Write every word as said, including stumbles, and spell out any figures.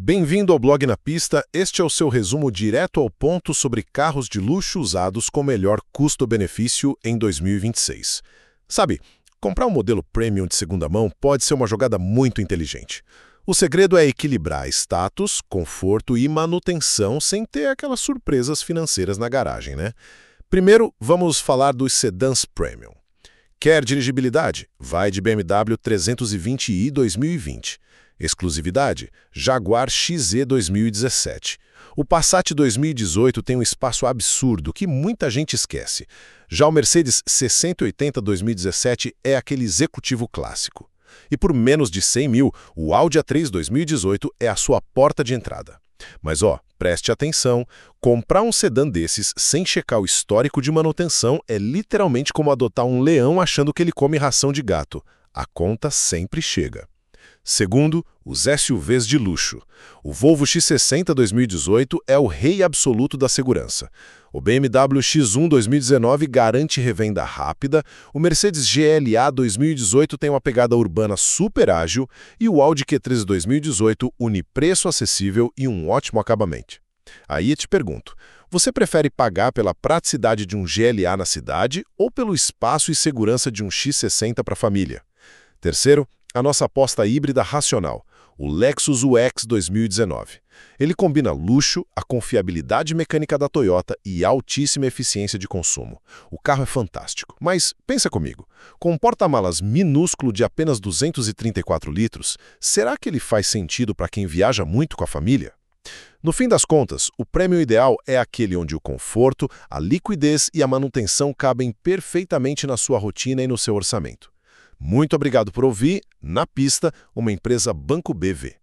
Bem-vindo ao Blog na Pista. Este é o seu resumo direto ao ponto sobre carros de luxo usados com melhor custo-benefício em dois mil e vinte e seis. Sabe, comprar um modelo premium de segunda mão pode ser uma jogada muito inteligente. O segredo é equilibrar status, conforto e manutenção sem ter aquelas surpresas financeiras na garagem, né? Primeiro, vamos falar dos sedãs premium. Quer dirigibilidade? Vai de B M W trezentos e vinte i dois mil e vinte. Exclusividade? Jaguar X Z dois mil e dezessete. O Passat dois mil e dezoito tem um espaço absurdo que muita gente esquece. Já o Mercedes sessenta e oitenta dois mil e dezessete é aquele executivo clássico. E por menos de cem mil, o Audi A três dois mil e dezoito é a sua porta de entrada. Mas ó, preste atenção, comprar um sedã desses sem checar o histórico de manutenção é literalmente como adotar um leão achando que ele come ração de gato. A conta sempre chega. Segundo, os S U Vs de luxo. O Volvo X sessenta dois mil e dezoito é o rei absoluto da segurança. O B M W X um dois mil e dezenove garante revenda rápida, o Mercedes G L A dois mil e dezoito tem uma pegada urbana super ágil e o Audi Q treze dois mil e dezoito une preço acessível e um ótimo acabamento. Aí eu te pergunto, você prefere pagar pela praticidade de um G L A na cidade ou pelo espaço e segurança de um X sessenta para a família? Terceiro, a nossa aposta híbrida racional, o Lexus U X dois mil e dezenove. Ele combina luxo, a confiabilidade mecânica da Toyota e altíssima eficiência de consumo. O carro é fantástico, mas pensa comigo, com um porta-malas minúsculo de apenas duzentos e trinta e quatro litros, será que ele faz sentido para quem viaja muito com a família? No fim das contas, o prêmio ideal é aquele onde o conforto, a liquidez e a manutenção cabem perfeitamente na sua rotina e no seu orçamento. Muito obrigado por ouvir Na Pista, uma empresa Banco B V.